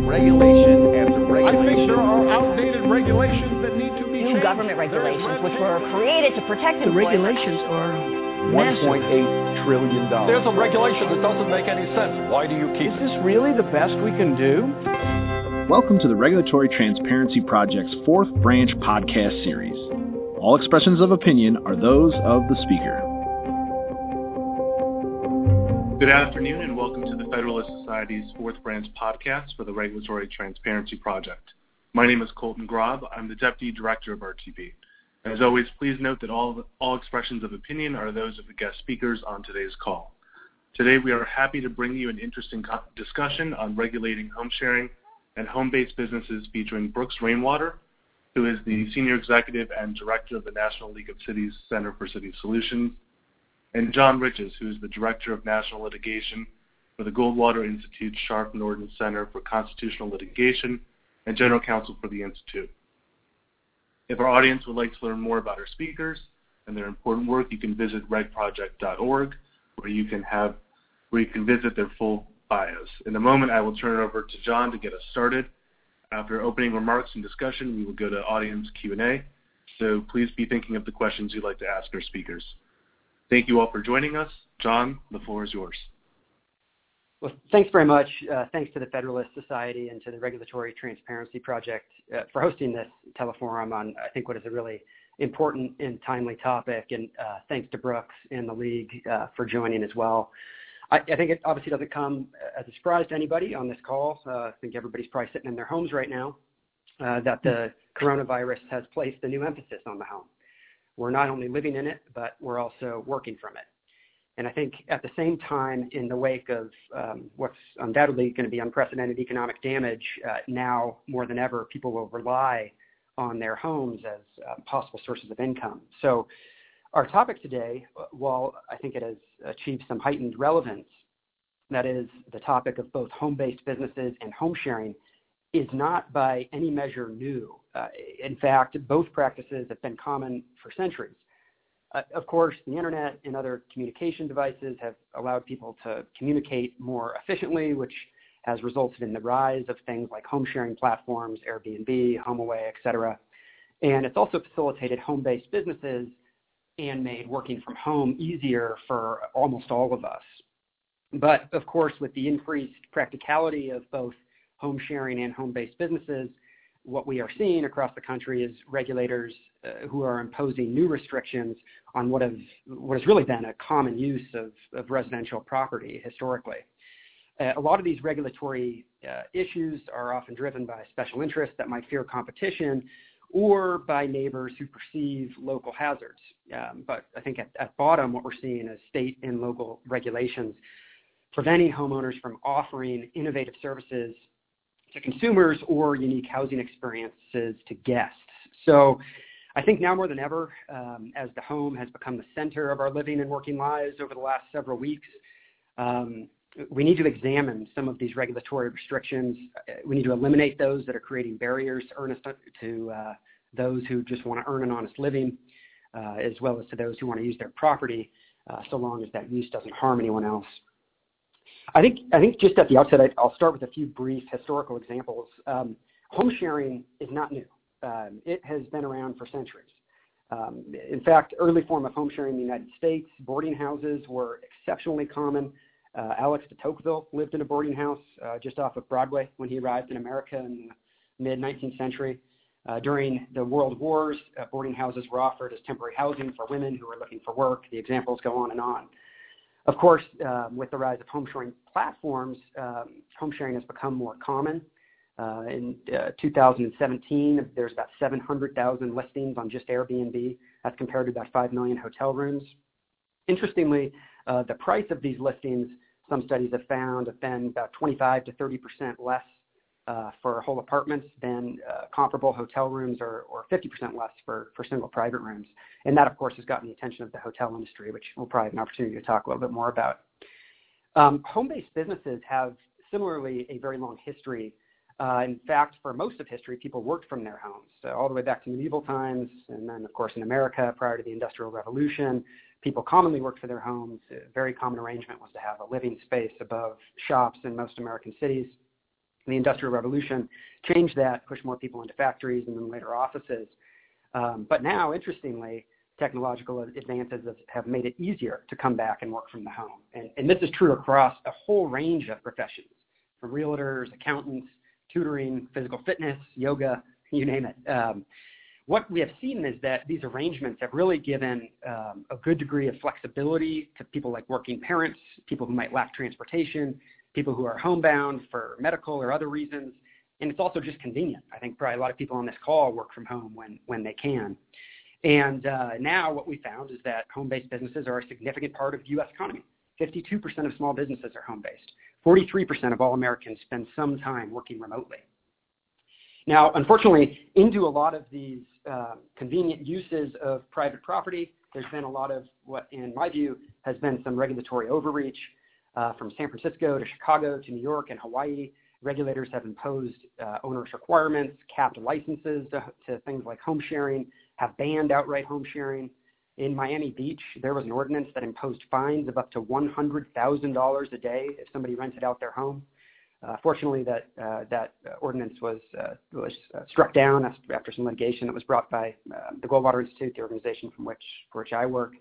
Regulation after regulation. I think there are outdated regulations that need to be new changed. government regulations, which were created to protect the regulations are $1.8 trillion. There's a regulation that doesn't make any sense. Why do you keep it? Is this really the best we can do? Welcome to the Regulatory Transparency Project's fourth branch podcast series. All expressions of opinion are those of the speaker. Good afternoon and welcome to the Federalist Society's fourth branch podcast for the Regulatory Transparency Project. My name is Colton Grob. I'm the Deputy Director of RTP. As always, please note that all expressions of opinion are those of the guest speakers on today's call. Today we are happy to bring you an interesting discussion on regulating home sharing and home-based businesses featuring Brooks Rainwater, who is the Senior Executive and Director of the National League of Cities Center for City Solutions, and John Riches, who is the Director of National Litigation for the Goldwater Institute's Sharp Norton Center for Constitutional Litigation and General Counsel for the Institute. If our audience would like to learn more about our speakers and their important work, you can visit regproject.org, where you can visit their full bios. In a moment, I will turn it over to John to get us started. After opening remarks and discussion, we will go to audience Q&A, so please be thinking of the questions you'd like to ask our speakers. Thank you all for joining us. John, the floor is yours. Well, thanks very much. Thanks to the Federalist Society and to the Regulatory Transparency Project for hosting this teleforum on, I think, what is a really important and timely topic. And thanks to Brooks and the League for joining as well. I think it obviously doesn't come as a surprise to anybody on this call. I think everybody's probably sitting in their homes right now that the coronavirus has placed a new emphasis on the home. We're not only living in it, but we're also working from it. And I think at the same time, in the wake of what's undoubtedly going to be unprecedented economic damage, now more than ever, people will rely on their homes as possible sources of income. So our topic today, while I think it has achieved some heightened relevance, that is the topic of both home-based businesses and home sharing, is not by any measure new. In fact, both practices have been common for centuries. Of course, the internet and other communication devices have allowed people to communicate more efficiently, which has resulted in the rise of things like home sharing platforms, Airbnb, HomeAway, et cetera. And it's also facilitated home-based businesses and made working from home easier for almost all of us. But of course, with the increased practicality of both home sharing and home-based businesses, what we are seeing across the country is regulators who are imposing new restrictions on what has really been a common use of residential property historically. A lot of these regulatory issues are often driven by special interests that might fear competition or by neighbors who perceive local hazards. But I think at bottom, what we're seeing is state and local regulations preventing homeowners from offering innovative services to consumers or unique housing experiences to guests. So I think now more than ever, as the home has become the center of our living and working lives over the last several weeks, we need to examine some of these regulatory restrictions. We need to eliminate those that are creating barriers to those who just want to earn an honest living, as well as to those who want to use their property, so long as that use doesn't harm anyone else. I think just at the outset, I'll start with a few brief historical examples. Home sharing is not new. It has been around for centuries. In fact, early form of home sharing in the United States, boarding houses were exceptionally common. Alex de Tocqueville lived in a boarding house just off of Broadway when he arrived in America in the mid-19th century. During the World Wars, boarding houses were offered as temporary housing for women who were looking for work. The examples go on and on. Of course, with the rise of home sharing platforms, home sharing has become more common. In 2017, there's about 700,000 listings on just Airbnb. That's compared to about 5 million hotel rooms. Interestingly, the price of these listings, some studies have found, have been about 25 to 30% less for whole apartments than comparable hotel rooms, or 50% less for single private rooms. And that, of course, has gotten the attention of the hotel industry, which we'll probably have an opportunity to talk a little bit more about. Home-based businesses have similarly a very long history. In fact, for most of history, people worked from their homes, all the way back to medieval times. And then, of course, in America, prior to the Industrial Revolution, people commonly worked for their homes. A very common arrangement was to have a living space above shops in most American cities. The Industrial Revolution changed that, pushed more people into factories and then later offices. But now, interestingly, technological advances have made it easier to come back and work from the home. And this is true across a whole range of professions, from realtors, accountants, tutoring, physical fitness, yoga, you name it. What we have seen is that these arrangements have really given a good degree of flexibility to people like working parents, people who might lack transportation, people who are homebound for medical or other reasons. And it's also just convenient. I think probably a lot of people on this call work from home when they can. And now what we found is that home-based businesses are a significant part of the U.S. economy. 52% of small businesses are home-based. 43% of all Americans spend some time working remotely. Now, unfortunately, into a lot of these convenient uses of private property, there's been a lot of what, in my view, has been some regulatory overreach. From San Francisco to Chicago to New York and Hawaii, regulators have imposed onerous requirements, capped licenses to things like home sharing, have banned outright home sharing. In Miami Beach, there was an ordinance that imposed fines of up to $100,000 a day if somebody rented out their home. Fortunately, that ordinance was struck down after some litigation that was brought by the Goldwater Institute, the organization for which I work.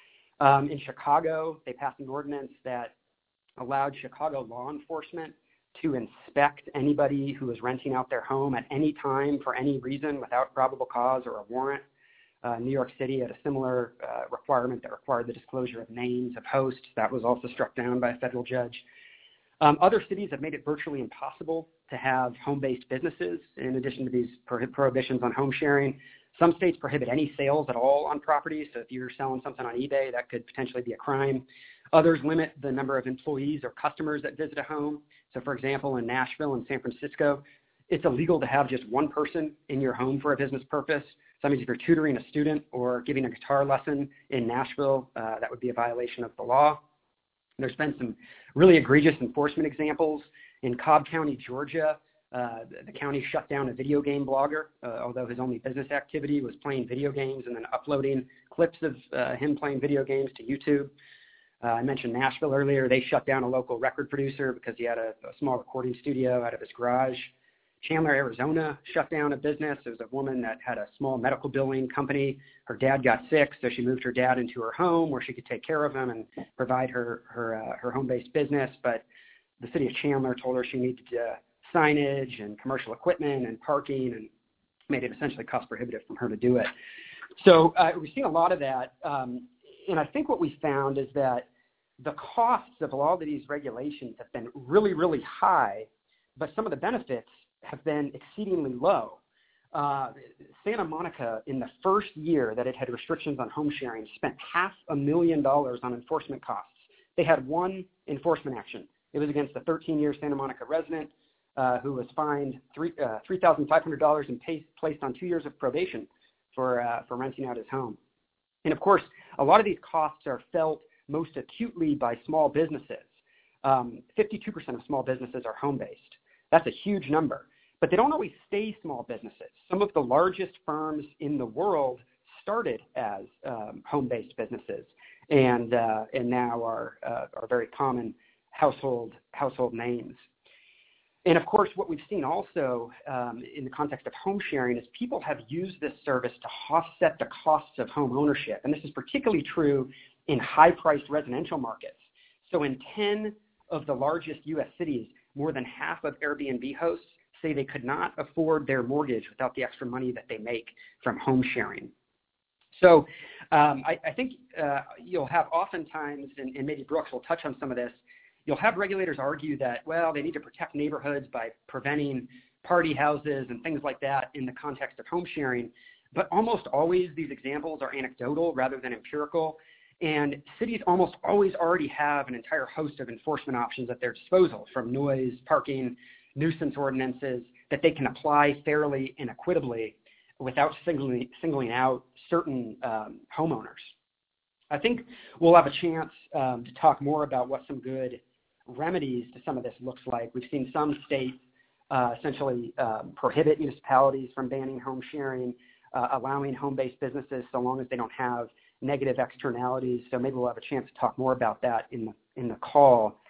In Chicago, they passed an ordinance that allowed Chicago law enforcement to inspect anybody who was renting out their home at any time for any reason without probable cause or a warrant. New York City had a similar requirement that required the disclosure of names of hosts. That was also struck down by a federal judge. Other cities have made it virtually impossible to have home-based businesses in addition to these prohibitions on home sharing. Some states prohibit any sales at all on property, so if you're selling something on eBay, that could potentially be a crime. Others limit the number of employees or customers that visit a home. So, for example, in Nashville and San Francisco, it's illegal to have just one person in your home for a business purpose. So that means if you're tutoring a student or giving a guitar lesson in Nashville, that would be a violation of the law. There's been some really egregious enforcement examples. In Cobb County, Georgia, the county shut down a video game blogger, although his only business activity was playing video games and then uploading clips of him playing video games to YouTube. I mentioned Nashville earlier. They shut down a local record producer because he had a small recording studio out of his garage. Chandler, Arizona shut down a business. It was a woman that had a small medical billing company. Her dad got sick, so she moved her dad into her home where she could take care of him and provide her home-based business. But the city of Chandler told her she needed signage and commercial equipment and parking and made it essentially cost prohibitive for her to do it. So we've seen a lot of that. And I think what we found is that the costs of a lot of these regulations have been really, really high, but some of the benefits have been exceedingly low. Santa Monica, in the first year that it had restrictions on home sharing, spent $500,000 on enforcement costs. They had one enforcement action. It was against a 13-year Santa Monica resident who was fined $3,500 and placed on 2 years of probation for renting out his home. And of course, a lot of these costs are felt most acutely by small businesses. 52% of small businesses are home-based. That's a huge number. But they don't always stay small businesses. Some of the largest firms in the world started as home-based businesses and now are very common household names. And of course, what we've seen also in the context of home sharing is people have used this service to offset the costs of home ownership. And this is particularly true in high-priced residential markets. So in 10 of the largest U.S. cities, more than half of Airbnb hosts say they could not afford their mortgage without the extra money that they make from home sharing. So I think you'll have oftentimes, and maybe Brooks will touch on some of this, you'll have regulators argue that, well, they need to protect neighborhoods by preventing party houses and things like that in the context of home sharing. But almost always these examples are anecdotal rather than empirical. And cities almost always already have an entire host of enforcement options at their disposal, from noise, parking, nuisance ordinances, that they can apply fairly and equitably without singling out certain homeowners. I think we'll have a chance to talk more about what some good remedies to some of this looks like. We've seen some states essentially prohibit municipalities from banning home sharing, allowing home-based businesses so long as they don't have negative externalities. So maybe we'll have a chance to talk more about that in the call.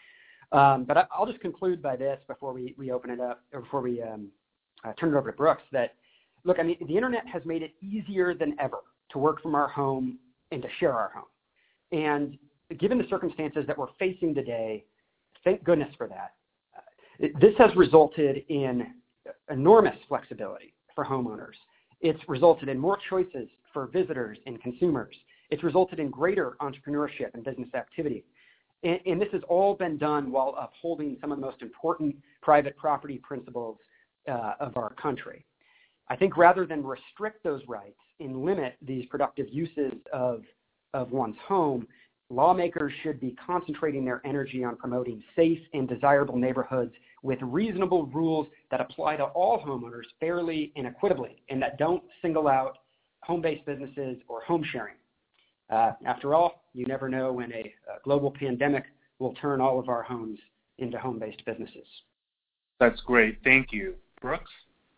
But I'll just conclude by this before we open it up, or before we turn it over to Brooks, that, look, I mean, the internet has made it easier than ever to work from our home and to share our home. And given the circumstances that we're facing today, thank goodness for that. This has resulted in enormous flexibility for homeowners. It's resulted in more choices for visitors and consumers. It's resulted in greater entrepreneurship and business activity. And this has all been done while upholding some of the most important private property principles of our country. I think rather than restrict those rights and limit these productive uses of one's home, lawmakers should be concentrating their energy on promoting safe and desirable neighborhoods with reasonable rules that apply to all homeowners fairly and equitably, and that don't single out home-based businesses or home sharing. After all, you never know when a global pandemic will turn all of our homes into home-based businesses. That's great. Thank you. Brooks?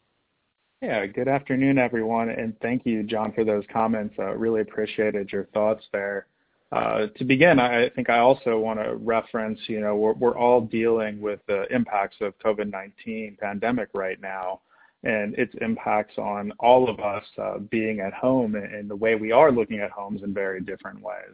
Yeah, good afternoon, everyone, and thank you, John, for those comments. Really appreciated your thoughts there. To begin, I think I also want to reference, we're all dealing with the impacts of COVID-19 pandemic right now, and its impacts on all of us being at home and the way we are looking at homes in very different ways.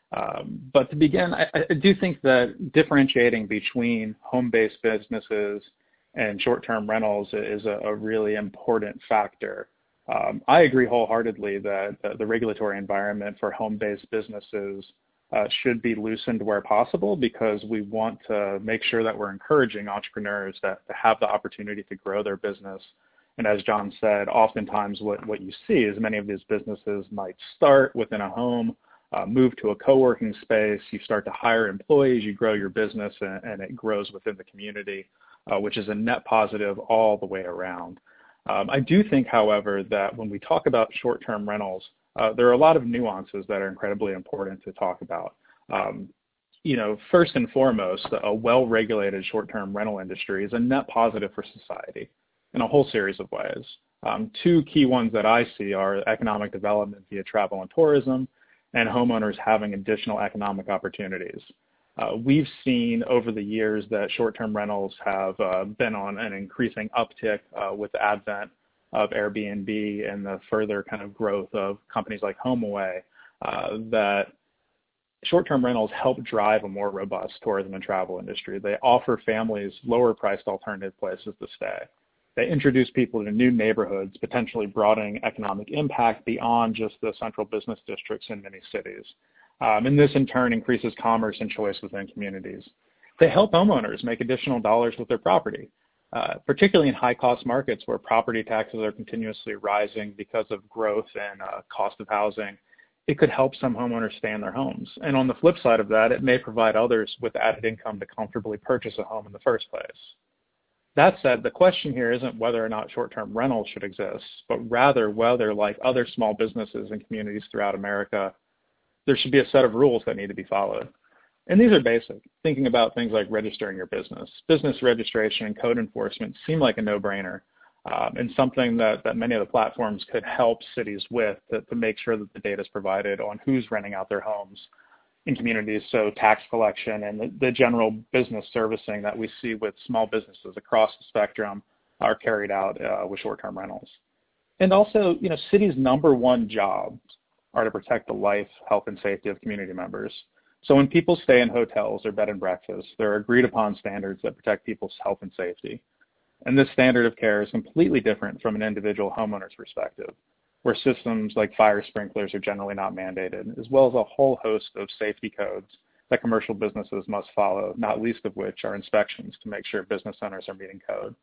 But to begin, I do think that differentiating between home-based businesses and short-term rentals is a really important factor. I agree wholeheartedly that the regulatory environment for home-based businesses should be loosened where possible, because we want to make sure that we're encouraging entrepreneurs to have the opportunity to grow their business. And as John said, oftentimes what you see is many of these businesses might start within a home, move to a co-working space, you start to hire employees, you grow your business, and it grows within the community, which is a net positive all the way around. I do think, however, that when we talk about short-term rentals, there are a lot of nuances that are incredibly important to talk about. First and foremost, a well-regulated short-term rental industry is a net positive for society in a whole series of ways. Two key ones that I see are economic development via travel and tourism, and homeowners having additional economic opportunities. We've seen over the years that short-term rentals have been on an increasing uptick with the advent of Airbnb and the further kind of growth of companies like HomeAway, that short-term rentals help drive a more robust tourism and travel industry. They offer families lower-priced alternative places to stay. They introduce people to new neighborhoods, potentially broadening economic impact beyond just the central business districts in many cities. And this, in turn, increases commerce and choice within communities. They help homeowners make additional dollars with their property, particularly in high-cost markets where property taxes are continuously rising because of growth and cost of housing. It could help some homeowners stay in their homes. And on the flip side of that, it may provide others with added income to comfortably purchase a home in the first place. That said, the question here isn't whether or not short-term rentals should exist, but rather whether, like other small businesses and communities throughout America, there should be a set of rules that need to be followed. And these are basic, thinking about things like registering your business. Business registration and code enforcement seem like a no-brainer, and something that many of the platforms could help cities with to make sure that the data is provided on who's renting out their homes in communities, so tax collection and the general business servicing that we see with small businesses across the spectrum are carried out with short-term rentals. And also, cities' number one jobs are to protect the life, health, and safety of community members. So when people stay in hotels or bed and breakfasts, there are agreed upon standards that protect people's health and safety. And this standard of care is completely different from an individual homeowner's perspective, where systems like fire sprinklers are generally not mandated, as well as a whole host of safety codes that commercial businesses must follow, not least of which are inspections to make sure business owners are meeting code.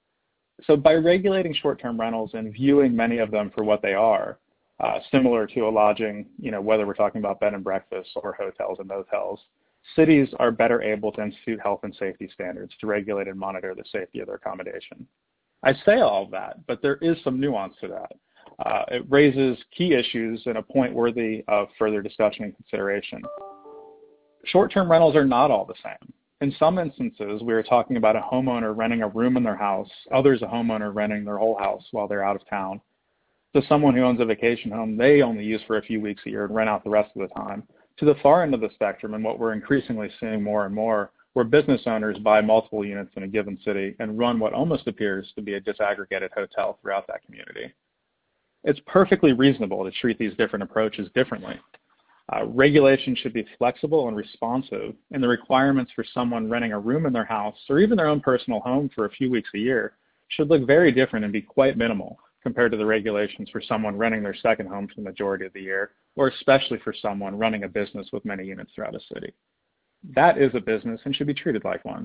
So by regulating short-term rentals and viewing many of them for what they are, similar to a lodging, whether we're talking about bed and breakfasts or hotels and motels, cities are better able to institute health and safety standards to regulate and monitor the safety of their accommodation. I say all of that, but there is some nuance to that. It raises key issues and a point worthy of further discussion and consideration. Short-term rentals are not all the same. In some instances, we are talking about a homeowner renting a room in their house, others a homeowner renting their whole house while they're out of town. To someone who owns a vacation home they only use for a few weeks a year and rent out the rest of the time. To the far end of the spectrum, and what we're increasingly seeing more and more, where business owners buy multiple units in a given city and run what almost appears to be a disaggregated hotel throughout that community. It's perfectly reasonable to treat these different approaches differently. Regulation should be flexible and responsive, and the requirements for someone renting a room in their house or even their own personal home for a few weeks a year should look very different and be quite minimal compared to the regulations for someone renting their second home for the majority of the year, or especially for someone running a business with many units throughout a city. That is a business and should be treated like one.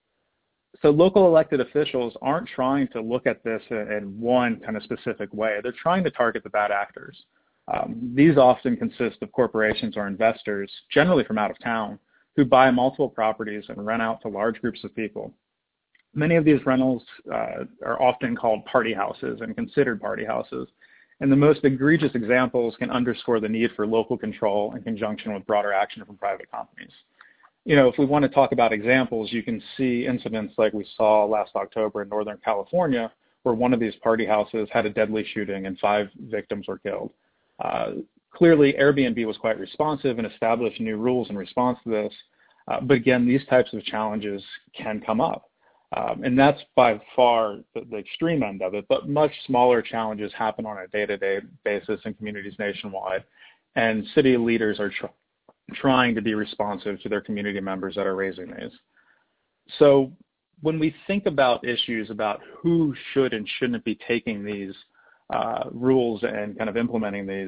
So local elected officials aren't trying to look at this in one kind of specific way. They're trying to target the bad actors. These often consist of corporations or investors, generally from out of town, who buy multiple properties and rent out to large groups of people. Many of these rentals are often called party houses and considered party houses. And the most egregious examples can underscore the need for local control in conjunction with broader action from private companies. You know, if we want to talk about examples, you can see incidents like we saw last October in Northern California, where one of these party houses had a deadly shooting and 5 victims were killed. Clearly, Airbnb was quite responsive and established new rules in response to this. But again, these types of challenges can come up. And that's by far the extreme end of it, but much smaller challenges happen on a day-to-day basis in communities nationwide. And city leaders are trying to be responsive to their community members that are raising these. So when we think about issues about who should and shouldn't be taking these rules and kind of implementing these,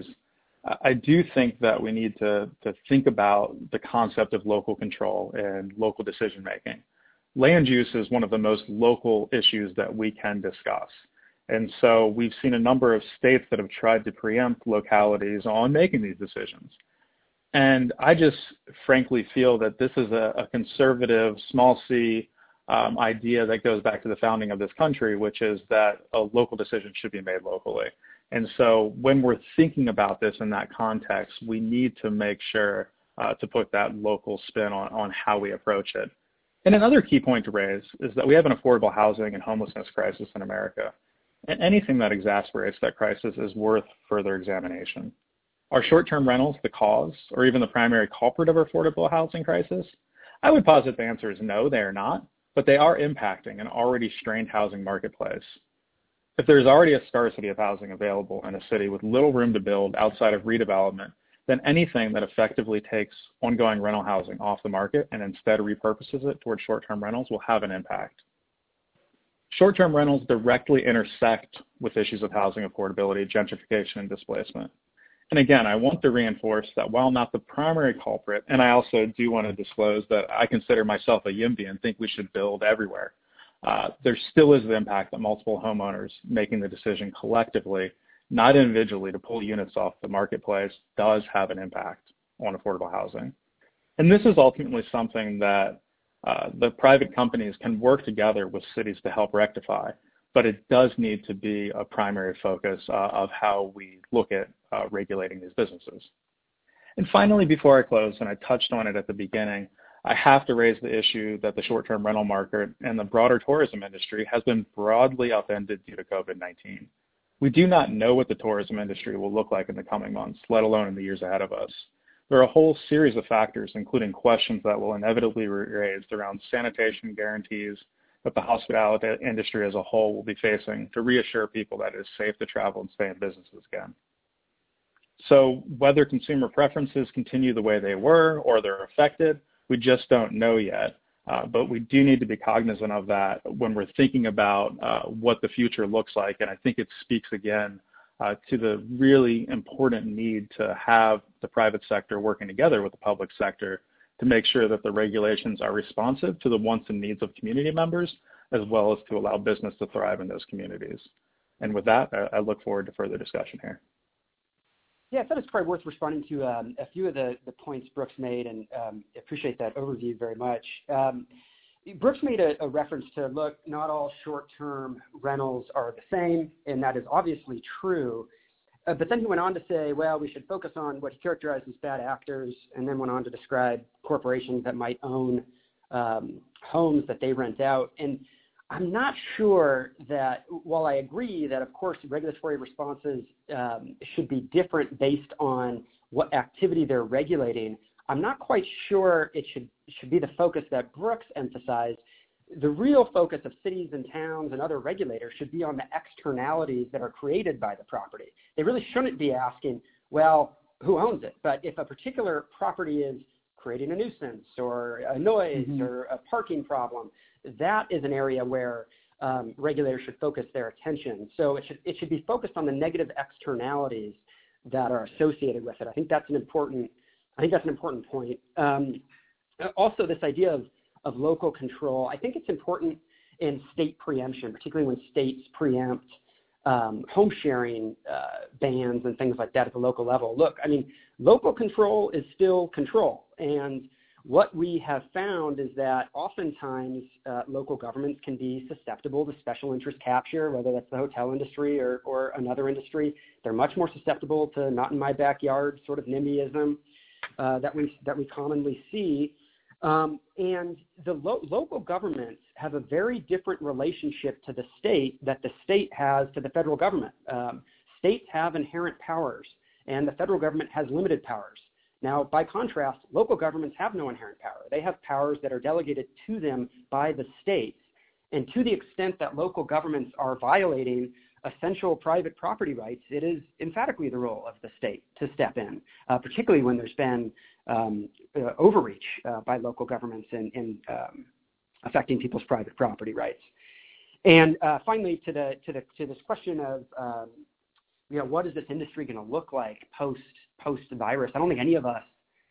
I do think that we need to think about the concept of local control and local decision making. Land use is one of the most local issues that we can discuss. And so we've seen a number of states that have tried to preempt localities on making these decisions. And I just frankly feel that this is a conservative, small c idea that goes back to the founding of this country, which is that a local decision should be made locally. And so when we're thinking about this in that context, we need to make sure to put that local spin on how we approach it. And another key point to raise is that we have an affordable housing and homelessness crisis in America. And anything that exacerbates that crisis is worth further examination. Are short-term rentals the cause or even the primary culprit of our affordable housing crisis? I would posit the answer is no, they are not, but they are impacting an already strained housing marketplace. If there's already a scarcity of housing available in a city with little room to build outside of redevelopment, then anything that effectively takes ongoing rental housing off the market and instead repurposes it towards short-term rentals will have an impact. Short-term rentals directly intersect with issues of housing affordability, gentrification, and displacement. And again, I want to reinforce that while not the primary culprit, and I also do want to disclose that I consider myself a YIMBY and think we should build everywhere, there still is the impact that multiple homeowners making the decision collectively, not individually, to pull units off the marketplace does have an impact on affordable housing. And this is ultimately something that the private companies can work together with cities to help rectify, but it does need to be a primary focus of how we look at regulating these businesses. And finally, before I close, and I touched on it at the beginning, I have to raise the issue that the short-term rental market and the broader tourism industry has been broadly upended due to COVID-19. We do not know what the tourism industry will look like in the coming months, let alone in the years ahead of us. There are a whole series of factors, including questions that will inevitably be raised around sanitation guarantees that the hospitality industry as a whole will be facing to reassure people that it is safe to travel and stay in businesses again. So whether consumer preferences continue the way they were or they're affected, we just don't know yet. But we do need to be cognizant of that when we're thinking about what the future looks like. And I think it speaks again to the really important need to have the private sector working together with the public sector to make sure that the regulations are responsive to the wants and needs of community members, as well as to allow business to thrive in those communities. And with that, I look forward to further discussion here. Yeah, I thought it's probably worth responding to a few of the points Brooks made, and appreciate that overview very much. Brooks made a reference to, look, not all short-term rentals are the same, and that is obviously true. But then he went on to say, well, we should focus on what he characterized as bad actors, and then went on to describe corporations that might own homes that they rent out. And I'm not sure that, while I agree that, of course, regulatory responses should be different based on what activity they're regulating, I'm not quite sure it should be the focus that Brooks emphasized. The real focus of cities and towns and other regulators should be on the externalities that are created by the property. They really shouldn't be asking, well, who owns it? But if a particular property is creating a nuisance or a noise or a parking problem, that is an area where regulators should focus their attention. So it should be focused on the negative externalities that are associated with it. I think that's an important point. Also, this idea of local control, I think it's important in state preemption, particularly when states preempt home sharing bans and things like that at the local level. Look, I mean, local control is still control. And what we have found is that oftentimes local governments can be susceptible to special interest capture, whether that's the hotel industry or another industry. They're much more susceptible to not in my backyard sort of NIMBYism that we commonly see. And the local governments have a very different relationship to the state that the state has to the federal government. States have inherent powers, and the federal government has limited powers. Now, by contrast, local governments have no inherent power. They have powers that are delegated to them by the states. And to the extent that local governments are violating essential private property rights, it is emphatically the role of the state to step in, particularly when there's been overreach by local governments in affecting people's private property rights. And finally, to this question of what is this industry going to look like post virus? I don't think any of us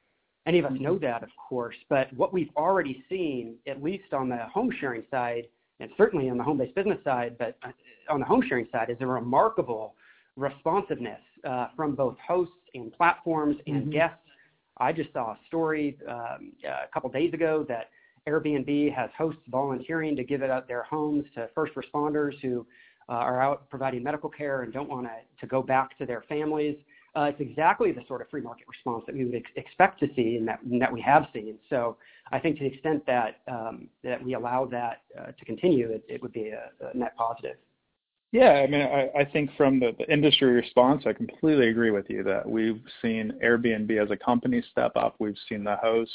know that, of course. But what we've already seen, at least on the home sharing side, and certainly on the home-based business side, but on the home sharing side, is a remarkable responsiveness from both hosts and platforms and guests. I just saw a story a couple days ago that Airbnb has hosts volunteering to give it out their homes to first responders who are out providing medical care and don't want to go back to their families. It's exactly the sort of free market response that we would expect to see and that we have seen. So I think to the extent that we allow that to continue, it would be a net positive. Yeah, I mean, I think from the industry response, I completely agree with you that we've seen Airbnb as a company step up. We've seen the hosts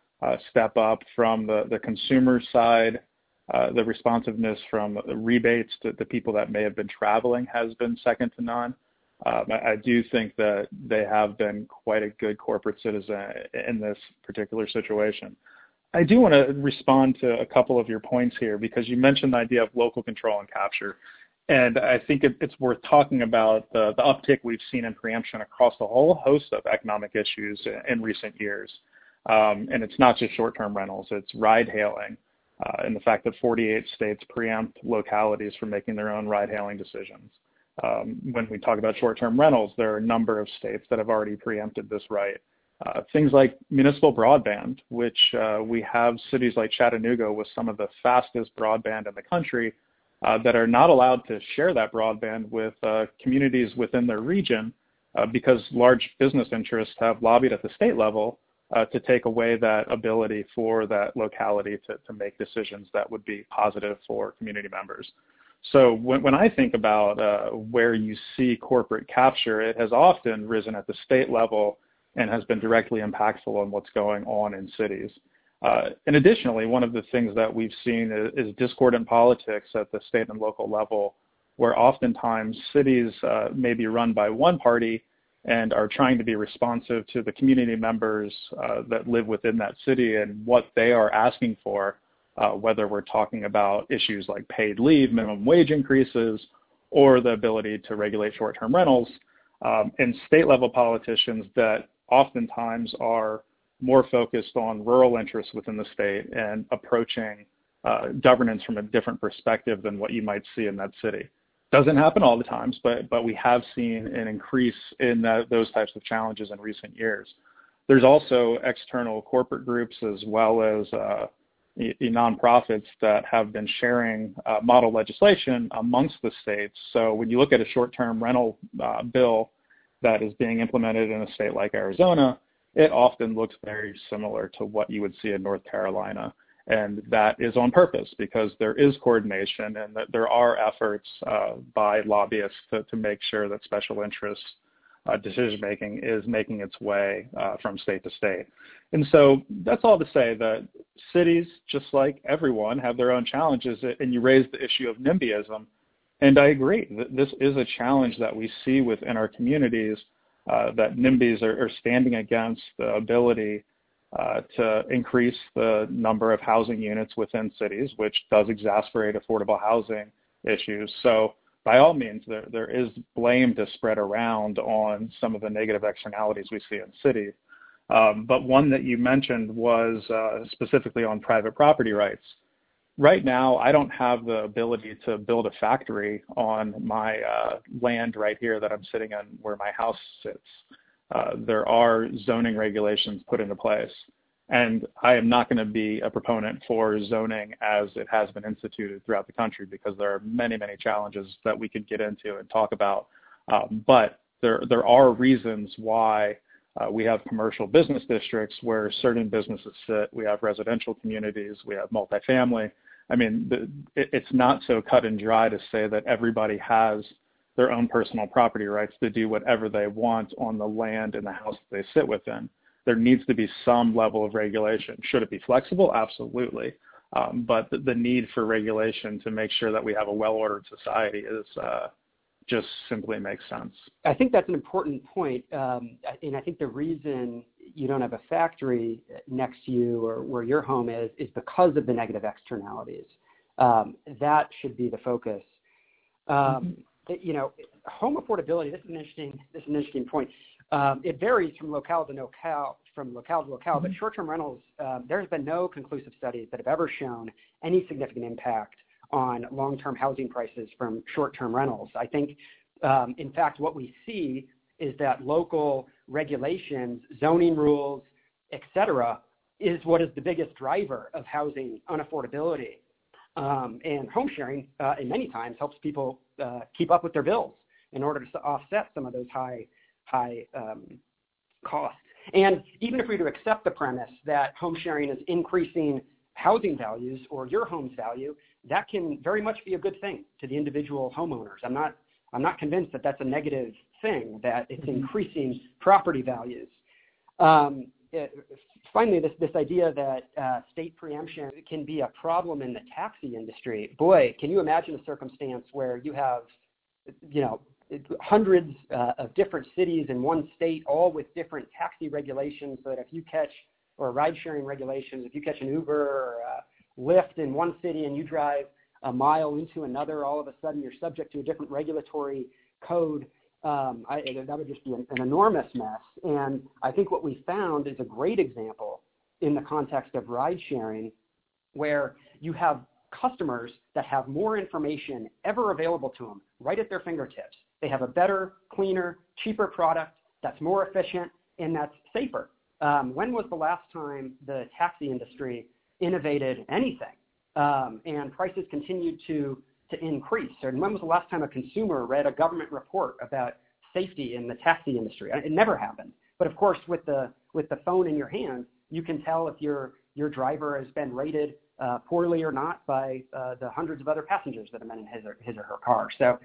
step up. From the consumer side. The responsiveness from the rebates to the people that may have been traveling has been second to none. I do think that they have been quite a good corporate citizen in this particular situation. I do want to respond to a couple of your points here because you mentioned the idea of local control and capture. And I think it's worth talking about the uptick we've seen in preemption across a whole host of economic issues in recent years. And it's not just short-term rentals, it's ride-hailing. And the fact that 48 states preempt localities from making their own ride-hailing decisions. When we talk about short-term rentals, there are a number of states that have already preempted this right. Things like municipal broadband, which we have cities like Chattanooga with some of the fastest broadband in the country that are not allowed to share that broadband with communities within their region because large business interests have lobbied at the state level to take away that ability for that locality to make decisions that would be positive for community members. So when I think about where you see corporate capture, it has often risen at the state level and has been directly impactful on what's going on in cities. And additionally, one of the things that we've seen is discordant politics at the state and local level, where oftentimes cities may be run by one party and are trying to be responsive to the community members that live within that city and what they are asking for, whether we're talking about issues like paid leave, minimum wage increases, or the ability to regulate short-term rentals, and state-level politicians that oftentimes are more focused on rural interests within the state and approaching governance from a different perspective than what you might see in that city. Doesn't happen all the times, but we have seen an increase in those types of challenges in recent years. There's also external corporate groups as well as nonprofits that have been sharing model legislation amongst the states. So when you look at a short-term rental bill that is being implemented in a state like Arizona, it often looks very similar to what you would see in North Carolina. And that is on purpose because there is coordination and that there are efforts by lobbyists to make sure that special interests decision making is making its way from state to state. And so that's all to say that cities, just like everyone, have their own challenges. And you raised the issue of NIMBYism. And I agree that this is a challenge that we see within our communities, that NIMBYs are standing against the ability to increase the number of housing units within cities, which does exacerbate affordable housing issues. So by all means, there is blame to spread around on some of the negative externalities we see in cities. But one that you mentioned was specifically on private property rights. Right now, I don't have the ability to build a factory on my land right here that I'm sitting on where my house sits. There are zoning regulations put into place. And I am not going to be a proponent for zoning as it has been instituted throughout the country, because there are many, many challenges that we could get into and talk about. But there are reasons why we have commercial business districts where certain businesses sit. We have residential communities. We have multifamily. I mean, it's not so cut and dry to say that everybody has their own personal property rights to do whatever they want on the land and the house that they sit within. There needs to be some level of regulation. Should it be flexible? Absolutely. But the need for regulation to make sure that we have a well-ordered society is just simply makes sense. I think that's an important point. And I think the reason you don't have a factory next to you or where your home is because of the negative externalities. That should be the focus. You know, home affordability, this is an interesting point. It varies from locale to locale, but short-term rentals, there's been no conclusive studies that have ever shown any significant impact on long-term housing prices from short-term rentals. I think, in fact, what we see is that local regulations, zoning rules, et cetera, is what is the biggest driver of housing unaffordability. And home sharing, in many times, helps people keep up with their bills in order to offset some of those high costs. And even if we were to accept the premise that home sharing is increasing housing values or your home's value, that can very much be a good thing to the individual homeowners. I'm not convinced that that's a negative thing, that it's increasing property values. Finally, this idea that state preemption can be a problem in the taxi industry. Boy, can you imagine a circumstance where you have, you know, hundreds of different cities in one state, all with different taxi regulations, so that if you catch, or ride-sharing regulations, if you catch an Uber or a Lyft in one city and you drive a mile into another, all of a sudden you're subject to a different regulatory code. That would just be an enormous mess. And I think what we found is a great example in the context of ride-sharing, where you have customers that have more information ever available to them right at their fingertips. They have a better, cleaner, cheaper product that's more efficient and that's safer. When was the last time the taxi industry innovated anything and prices continued to increase? Or when was the last time a consumer read a government report about safety in the taxi industry? It never happened. But of course, with the phone in your hand, you can tell if your driver has been rated poorly or not by the hundreds of other passengers that have been in his or her car. So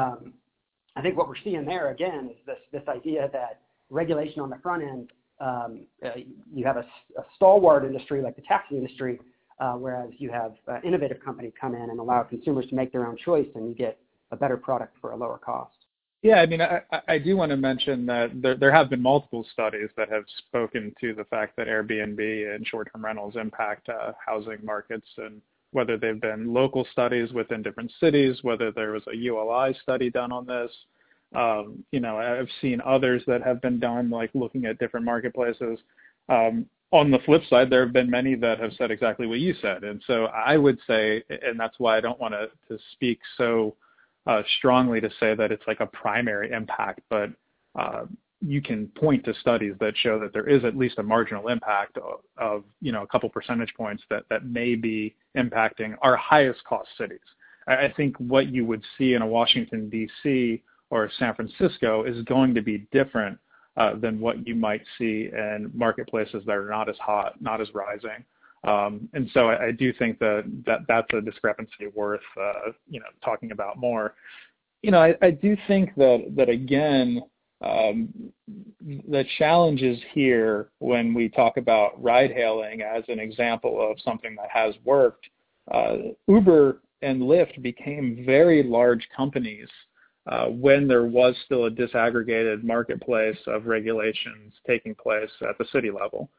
I think what we're seeing there, again, is this idea that regulation on the front end, you have a stalwart industry like the taxi industry, whereas you have innovative companies come in and allow consumers to make their own choice, and you get a better product for a lower cost. Yeah, I mean, I do want to mention that there have been multiple studies that have spoken to the fact that Airbnb and short-term rentals impact housing markets, and whether they've been local studies within different cities, whether there was a ULI study done on this. You know, I've seen others that have been done, like looking at different marketplaces. On the flip side, there have been many that have said exactly what you said. And so I would say, and that's why I don't want to speak so strongly to say that it's like a primary impact, but you can point to studies that show that there is at least a marginal impact of you know, a couple percentage points that may be impacting our highest cost cities. I think what you would see in a Washington, D.C. or San Francisco is going to be different than what you might see in marketplaces that are not as hot, not as rising. And so I do think that's a discrepancy worth, you know, talking about more. You know, I do think that again, the challenges here when we talk about ride hailing as an example of something that has worked, Uber and Lyft became very large companies when there was still a disaggregated marketplace of regulations taking place at the city level.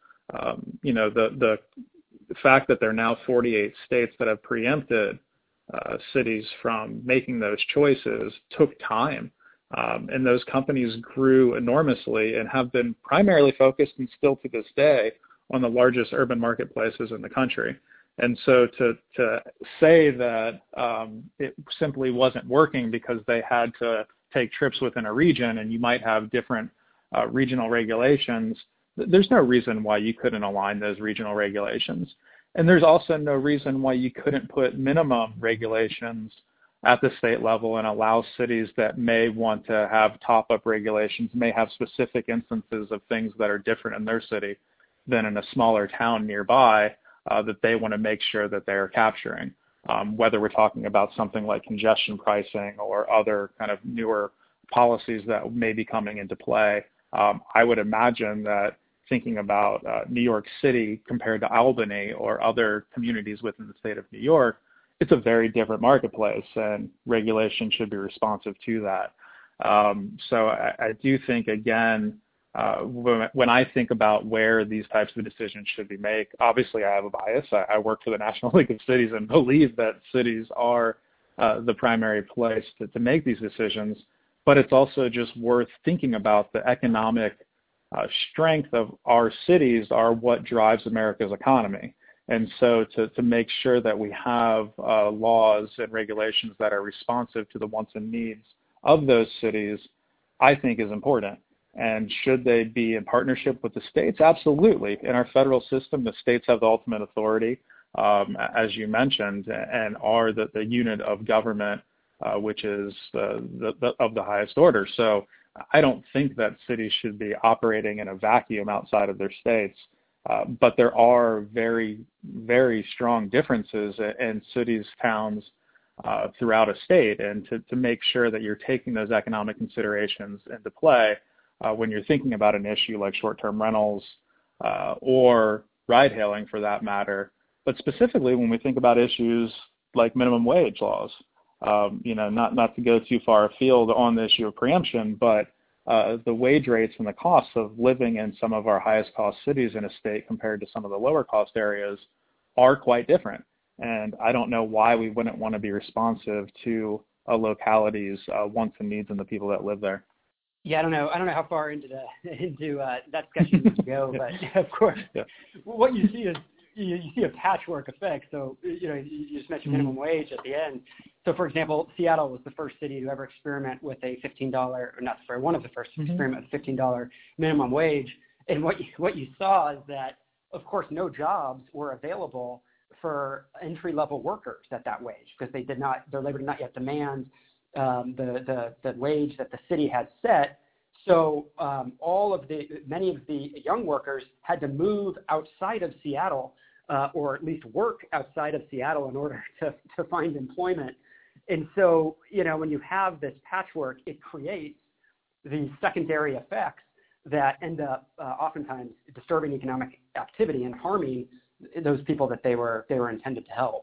The fact that there are now 48 states that have preempted cities from making those choices took time. And those companies grew enormously and have been primarily focused, and still to this day, on the largest urban marketplaces in the country. And so to say that it simply wasn't working because they had to take trips within a region and you might have different regional regulations, there's no reason why you couldn't align those regional regulations. And there's also no reason why you couldn't put minimum regulations at the state level and allow cities that may want to have top-up regulations, may have specific instances of things that are different in their city than in a smaller town nearby, that they want to make sure that they are capturing, whether we're talking about something like congestion pricing or other kind of newer policies that may be coming into play. I would imagine that thinking about New York City compared to Albany or other communities within the state of New York, it's a very different marketplace, and regulation should be responsive to that. So I do think, again, when I think about where these types of decisions should be made, obviously I have a bias. I work for the National League of Cities and believe that cities are the primary place to make these decisions, but it's also just worth thinking about the economic strength of our cities are what drives America's economy. And so to make sure that we have laws and regulations that are responsive to the wants and needs of those cities, I think is important. And should they be in partnership with the states? Absolutely. In our federal system, the states have the ultimate authority, as you mentioned, and are the unit of government, which is of the highest order. So I don't think that cities should be operating in a vacuum outside of their states. But there are very, very strong differences in cities, towns throughout a state. And to make sure that you're taking those economic considerations into play when you're thinking about an issue like short-term rentals or ride-hailing for that matter, but specifically when we think about issues like minimum wage laws, not to go too far afield on the issue of preemption, but the wage rates and the costs of living in some of our highest cost cities in a state compared to some of the lower cost areas are quite different. And I don't know why we wouldn't want to be responsive to a locality's wants and needs and the people that live there. Yeah, I don't know how far into that discussion we can go, but of course, what you see is you see a patchwork effect. So you just mentioned minimum wage at the end. So for example, Seattle was the first city to ever experiment with a one of the first to experiment with $15 minimum wage. And what you saw is that, of course, no jobs were available for entry-level workers at that wage because their labor did not yet demand the wage that the city had set. So many of the young workers had to move outside of Seattle or at least work outside of Seattle in order to find employment. And so, when you have this patchwork, it creates these secondary effects that end up oftentimes disturbing economic activity and harming those people that they were intended to help.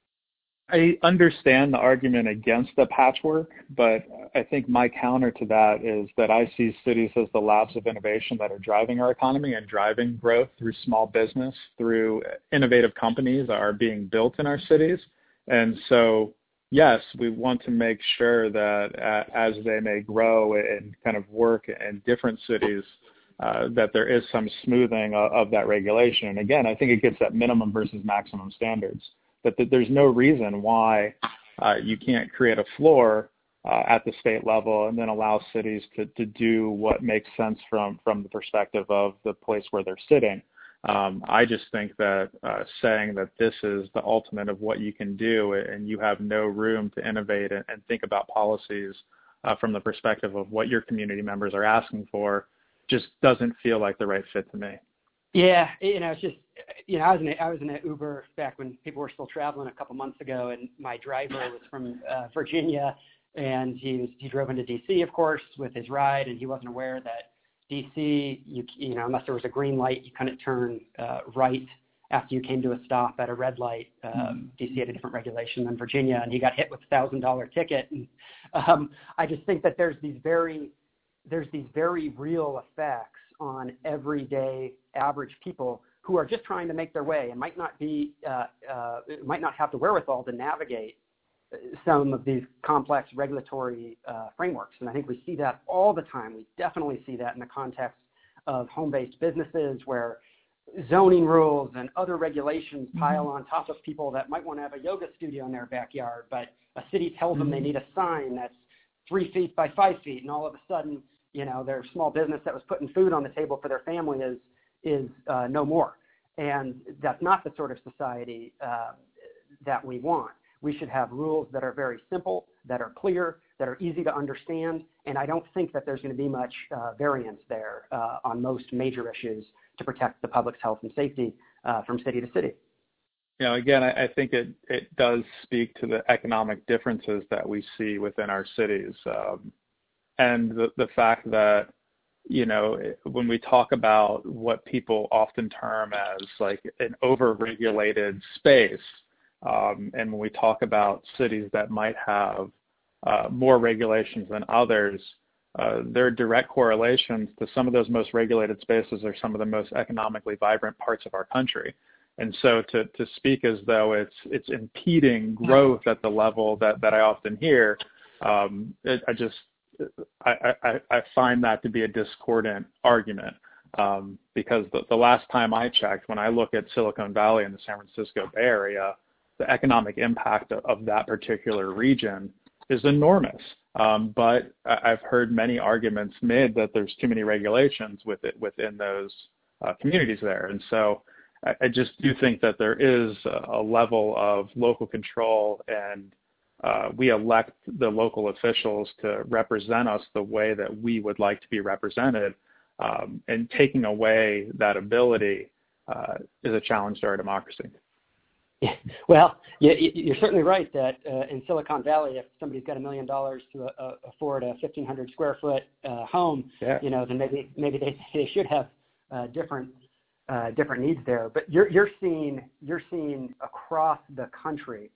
I understand the argument against the patchwork, but I think my counter to that is that I see cities as the labs of innovation that are driving our economy and driving growth through small business, through innovative companies that are being built in our cities. And so, yes, we want to make sure that as they may grow and kind of work in different cities, that there is some smoothing of that regulation. And again, I think it gets at minimum versus maximum standards. That there's no reason why you can't create a floor at the state level and then allow cities to do what makes sense from the perspective of the place where they're sitting. I just think that saying that this is the ultimate of what you can do and you have no room to innovate and think about policies from the perspective of what your community members are asking for just doesn't feel like the right fit to me. Yeah, it's just, I was in an Uber back when people were still traveling a couple months ago, and my driver was from Virginia, and he drove into D.C., of course, with his ride, and he wasn't aware that D.C., you know, unless there was a green light, you couldn't turn right after you came to a stop at a red light. D.C. had a different regulation than Virginia, and he got hit with a $1,000 ticket. And I just think that there's these very real effects on everyday average people who are just trying to make their way and might not have the wherewithal to navigate some of these complex regulatory frameworks. And I think we see that all the time. We definitely see that in the context of home-based businesses where zoning rules and other regulations pile on top of people that might want to have a yoga studio in their backyard, but a city tells them they need a sign that's 3 feet by 5 feet, and all of a sudden, you know, their small business that was putting food on the table for their family is no more. And that's not the sort of society that we want. We should have rules that are very simple, that are clear, that are easy to understand, and I don't think that there's going to be much variance there on most major issues to protect the public's health and safety from city to city. You know, again, I think it does speak to the economic differences that we see within our cities, and the fact that, you know, when we talk about what people often term as like an over-regulated space, and when we talk about cities that might have more regulations than others, there are direct correlations to some of those most regulated spaces are some of the most economically vibrant parts of our country. And so to speak as though it's impeding growth at the level that I often hear, I find that to be a discordant argument, because the last time I checked, when I look at Silicon Valley and the San Francisco Bay Area, the economic impact of that particular region is enormous. But I've heard many arguments made that there's too many regulations within those communities there. And so I just do think that there is a level of local control, and we elect the local officials to represent us the way that we would like to be represented, and taking away that ability is a challenge to our democracy. Well, you're certainly right that in Silicon Valley, if somebody's got $1 million to afford a 1,500 square foot home, you know, then maybe they should have different needs there. But you're seeing across the country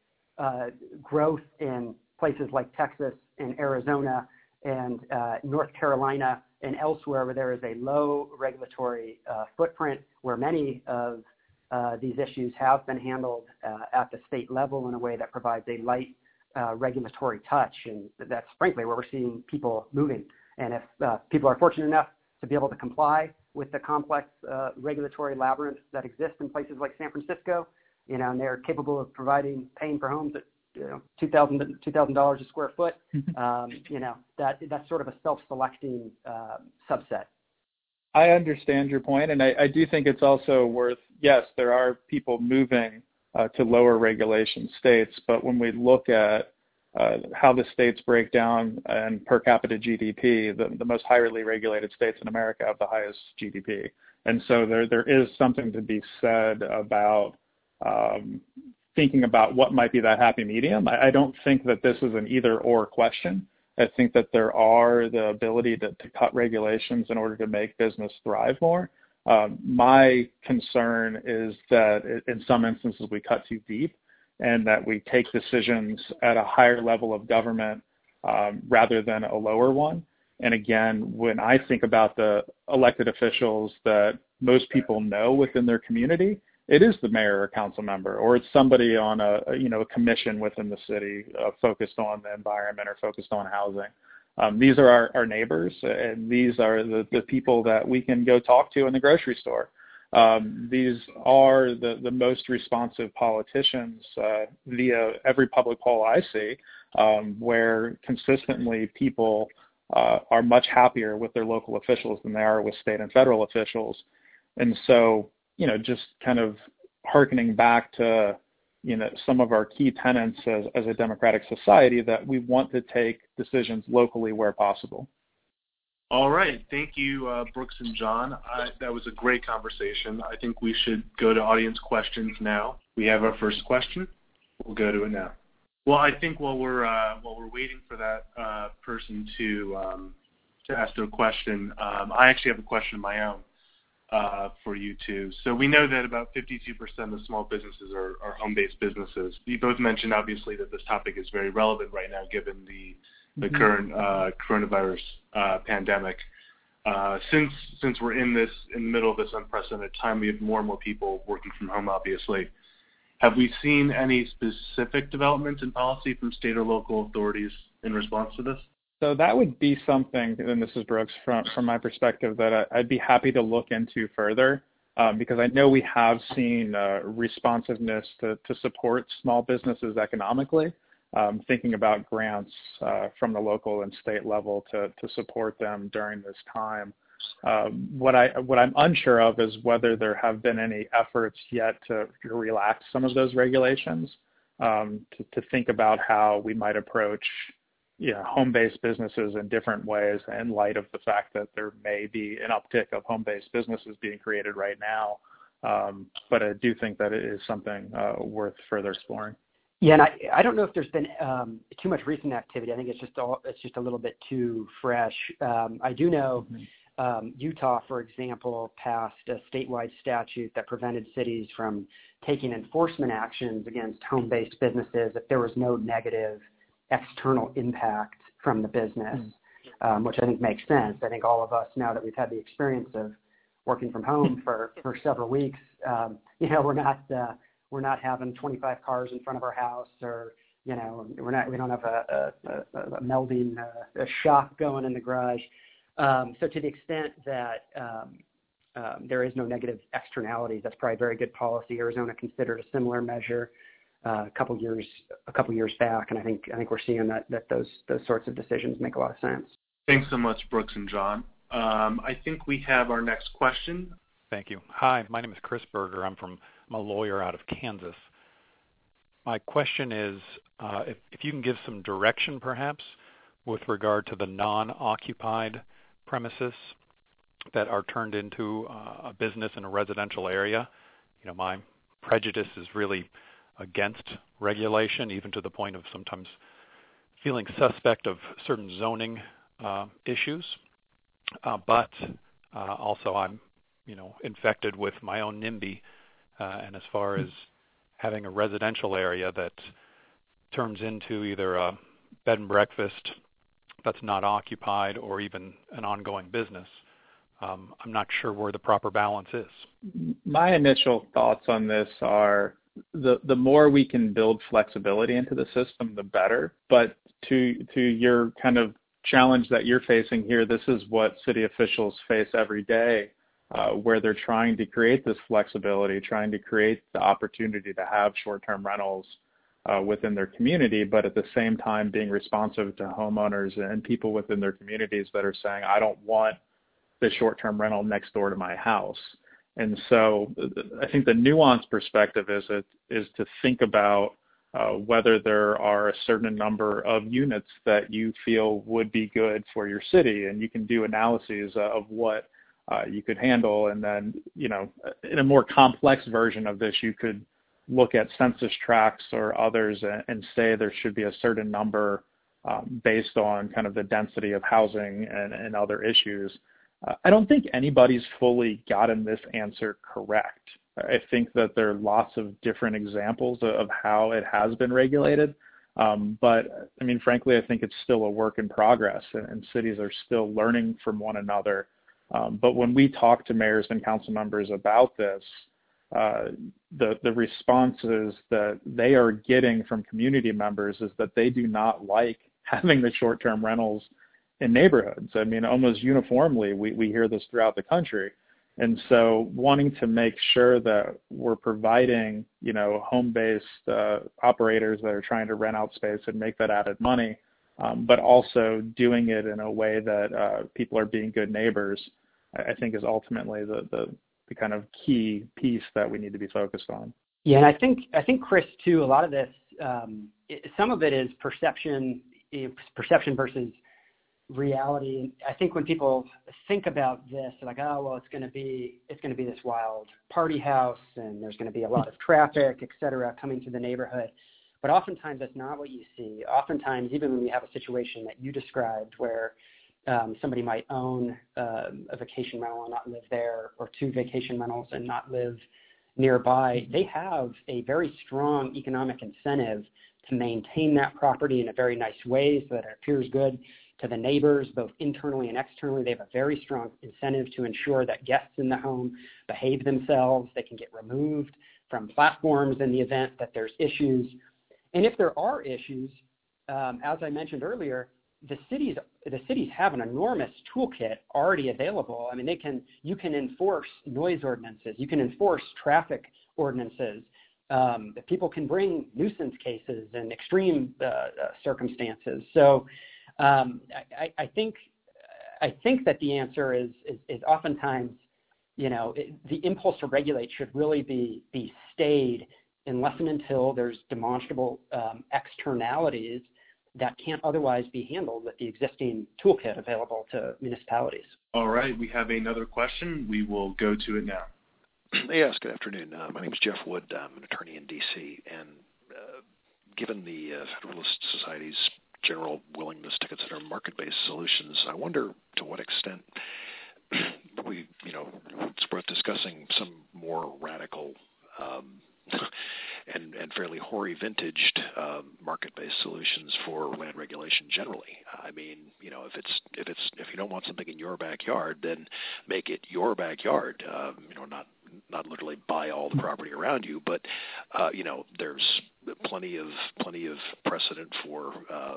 growth in places like Texas and Arizona and North Carolina and elsewhere where there is a low regulatory footprint, where many of these issues have been handled at the state level in a way that provides a light regulatory touch. And that's frankly where we're seeing people moving. And if people are fortunate enough to be able to comply with the complex regulatory labyrinth that exists in places like San Francisco, you know, and they're capable of paying for homes at, you know, $2,000 a square foot, you know, that's sort of a self-selecting subset. I understand your point, and I do think it's also worth, yes, there are people moving to lower regulation states, but when we look at how the states break down and per capita GDP, the most highly regulated states in America have the highest GDP. And so there is something to be said about thinking about what might be that happy medium. I don't think that this is an either-or question. I think that there are the ability to cut regulations in order to make business thrive more. My concern is that in some instances we cut too deep, and that we take decisions at a higher level of government rather than a lower one. And again, when I think about the elected officials that most people know within their community, it is the mayor or council member, or it's somebody on a commission within the city focused on the environment or focused on housing. These are our neighbors, and these are the people that we can go talk to in the grocery store. These are the most responsive politicians via every public poll I see, where consistently people are much happier with their local officials than they are with state and federal officials. And so, you know, just kind of hearkening back to, you know, some of our key tenets as a democratic society, that we want to take decisions locally where possible. All right. Thank you, Brooks and John. That was a great conversation. I think we should go to audience questions now. We have our first question. We'll go to it now. Well, I think while we're waiting for that person to ask their question, I actually have a question of my own for you two. So we know that about 52% of small businesses are home-based businesses. You both mentioned obviously that this topic is very relevant right now given the current coronavirus pandemic. Since we're in the middle of this unprecedented time, we have more and more people working from home, obviously. Have we seen any specific developments in policy from state or local authorities in response to this? So that would be something, and this is Brooks, from my perspective, that I'd be happy to look into further, because I know we have seen responsiveness to support small businesses economically, thinking about grants from the local and state level to support them during this time. What I'm unsure of is whether there have been any efforts yet to relax some of those regulations, to think about how we might approach home-based businesses in different ways in light of the fact that there may be an uptick of home-based businesses being created right now. But I do think that it is something worth further exploring. Yeah, and I don't know if there's been too much recent activity. I think it's just a little bit too fresh. I do know Utah, for example, passed a statewide statute that prevented cities from taking enforcement actions against home-based businesses if there was no negative external impact from the business, which I think makes sense. I think all of us, now that we've had the experience of working from home for several weeks, we're not having 25 cars in front of our house, or we don't have a melding a shop going in the garage. So to the extent that there is no negative externalities, that's probably very good policy. Arizona considered a similar measure a couple years back, and I think we're seeing that those sorts of decisions make a lot of sense. Thanks so much, Brooks and John. I think we have our next question. Thank you. Hi, my name is Chris Berger. I'm a lawyer out of Kansas. My question is, if you can give some direction, perhaps, with regard to the non-occupied premises that are turned into a business in a residential area. My prejudice is really against regulation, even to the point of sometimes feeling suspect of certain zoning issues. But also I'm, infected with my own NIMBY. And as far as having a residential area that turns into either a bed and breakfast that's not occupied or even an ongoing business, I'm not sure where the proper balance is. My initial thoughts on this are the more we can build flexibility into the system, the better. But to your kind of challenge that you're facing here, this is what city officials face every day, where they're trying to create this flexibility, trying to create the opportunity to have short-term rentals within their community, but at the same time being responsive to homeowners and people within their communities that are saying, I don't want the short-term rental next door to my house. And so I think the nuanced perspective is to think about whether there are a certain number of units that you feel would be good for your city, and you can do analyses of what you could handle. And then, in a more complex version of this, you could look at census tracts or others and say there should be a certain number based on kind of the density of housing and other issues. I don't think anybody's fully gotten this answer correct. I think that there are lots of different examples of how it has been regulated. But I mean, frankly, I think it's still a work in progress, and cities are still learning from one another. But when we talk to mayors and council members about this, the responses that they are getting from community members is that they do not like having the short-term rentals in neighborhoods. I mean, almost uniformly, we hear this throughout the country. And so wanting to make sure that we're providing, home-based operators that are trying to rent out space and make that added money, but also doing it in a way that people are being good neighbors, I think is ultimately the kind of key piece that we need to be focused on. Yeah, and I think Chris, too, a lot of this, some of it is perception versus reality. I think when people think about this, they're like, oh, well, it's going to be this wild party house, and there's going to be a lot of traffic, et cetera, coming to the neighborhood. But oftentimes that's not what you see. Oftentimes, even when we have a situation that you described where somebody might own a vacation rental and not live there, or two vacation rentals and not live nearby, they have a very strong economic incentive to maintain that property in a very nice way so that it appears good to the neighbors, both internally and externally. They have a very strong incentive to ensure that guests in the home behave themselves. They can get removed from platforms in the event that there's issues. And if there are issues, as I mentioned earlier, the cities have an enormous toolkit already available. I mean, you can enforce noise ordinances, you can enforce traffic ordinances. People can bring nuisance cases in extreme circumstances. So I think that the answer is oftentimes, the impulse to regulate should really be stayed unless and until there's demonstrable externalities that can't otherwise be handled with the existing toolkit available to municipalities. All right, we have another question. We will go to it now. Yes, good afternoon. My name is Jeff Wood. I'm an attorney in D.C., and given the Federalist Society's general willingness to consider market-based solutions, I wonder to what extent it's worth discussing some more radical and fairly hoary vintaged market-based solutions for land regulation generally. I mean, if you don't want something in your backyard, then make it your backyard. Not literally buy all the property around you, but there's plenty of precedent for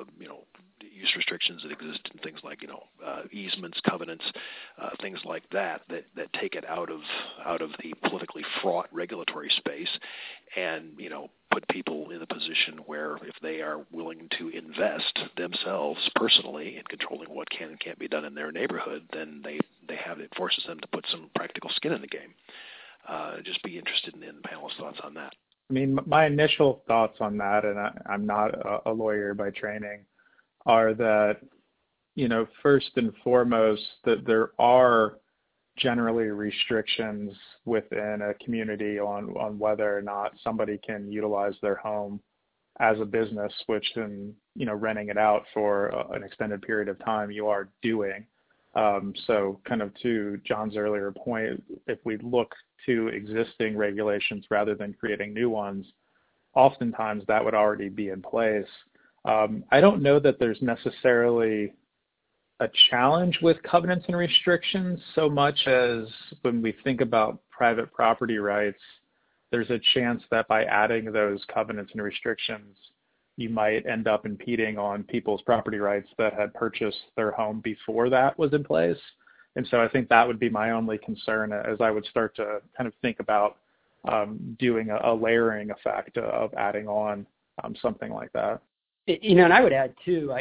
use restrictions that exist in things like easements, covenants, things like that take it out of the politically fraught regulatory space, and put people in a position where if they are willing to invest themselves personally in controlling what can and can't be done in their neighborhood, then it forces them to put some practical skin in the game. Just be interested in the panel's thoughts on that. I mean, my initial thoughts on that, and I'm not a lawyer by training, are that, first and foremost, that there are generally restrictions within a community on whether or not somebody can utilize their home as a business, which in, renting it out for an extended period of time you are doing. So kind of to John's earlier point, if we look to existing regulations rather than creating new ones, oftentimes that would already be in place. I don't know that there's necessarily a challenge with covenants and restrictions so much as when we think about private property rights, there's a chance that by adding those covenants and restrictions, you might end up impeding on people's property rights that had purchased their home before that was in place. And so I think that would be my only concern as I would start to kind of think about doing a layering effect of adding on something like that. And I would add too,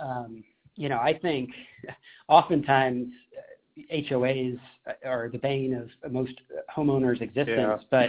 I think oftentimes HOAs are the bane of most homeowners' existence, but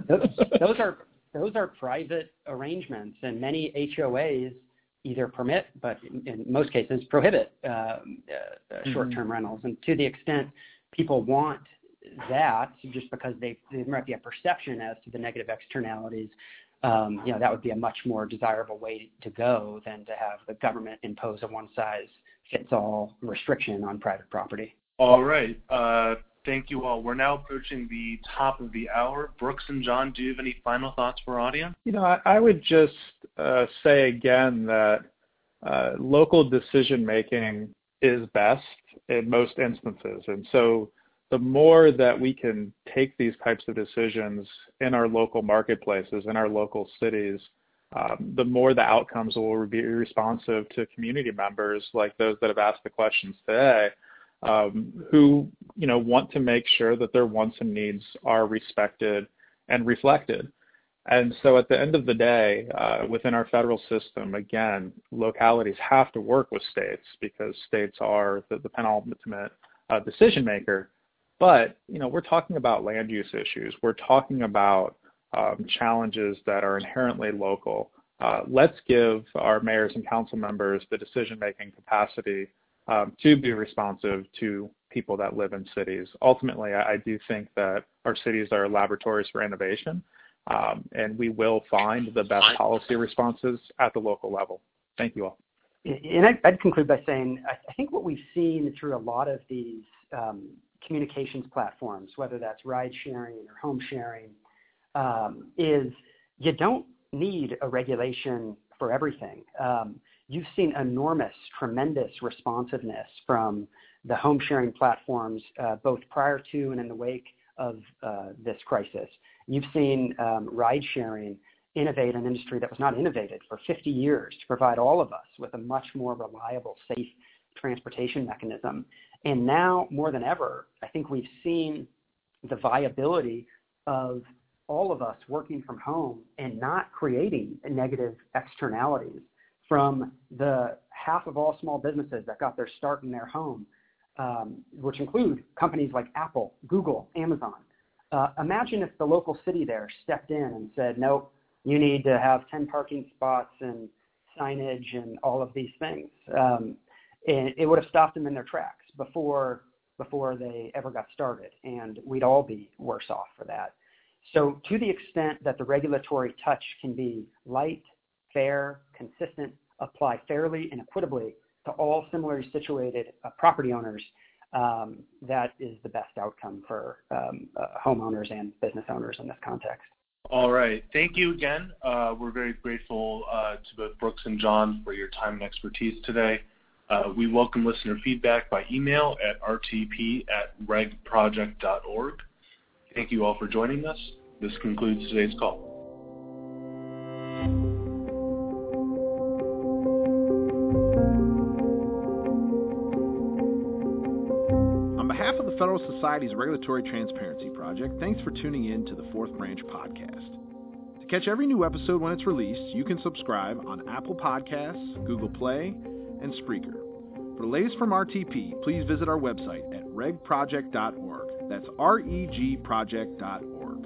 those are private arrangements, and many HOAs either permit, but in most cases prohibit short-term rentals. And to the extent people want that, just because there might be a perception as to the negative externalities, that would be a much more desirable way to go than to have the government impose a one-size-fits-all restriction on private property. All right. Thank you all. We're now approaching the top of the hour. Brooks and John, do you have any final thoughts for our audience? I would just say again that local decision-making is best in most instances. And so the more that we can take these types of decisions in our local marketplaces, in our local cities, the more the outcomes will be responsive to community members like those that have asked the questions today, who want to make sure that their wants and needs are respected and reflected. And so at the end of the day, within our federal system, again, localities have to work with states because states are the penultimate decision maker. But, we're talking about land use issues. We're talking about challenges that are inherently local. Let's give our mayors and council members the decision-making capacity to be responsive to people that live in cities. Ultimately, I do think that our cities are laboratories for innovation, and we will find the best policy responses at the local level. Thank you all. And I'd conclude by saying I think what we've seen through a lot of these communications platforms, whether that's ride sharing or home sharing, is you don't need a regulation for everything. You've seen enormous, tremendous responsiveness from the home sharing platforms, both prior to and in the wake of this crisis. You've seen ride sharing innovate an industry that was not innovated for 50 years to provide all of us with a much more reliable, safe transportation mechanism. And now, more than ever, I think we've seen the viability of all of us working from home and not creating negative externalities from the half of all small businesses that got their start in their home, which include companies like Apple, Google, Amazon. Imagine if the local city there stepped in and said, nope, you need to have 10 parking spots and signage and all of these things. And it would have stopped them in their tracks before they ever got started, and we'd all be worse off for that. So to the extent that the regulatory touch can be light, fair, consistent, apply fairly and equitably to all similarly situated property owners, that is the best outcome for homeowners and business owners in this context. All right. Thank you again. We're very grateful to both Brooks and John for your time and expertise today. We welcome listener feedback by email at rtp@regproject.org. Thank you all for joining us. This concludes today's call. On behalf of the Federal Society's Regulatory Transparency Project, thanks for tuning in to the Fourth Branch podcast. To catch every new episode when it's released, you can subscribe on Apple Podcasts, Google Play, and Spreaker. For the latest from RTP, please visit our website at regproject.org. That's regproject.org.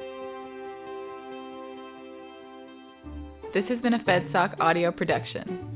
This has been a FedSoc audio production.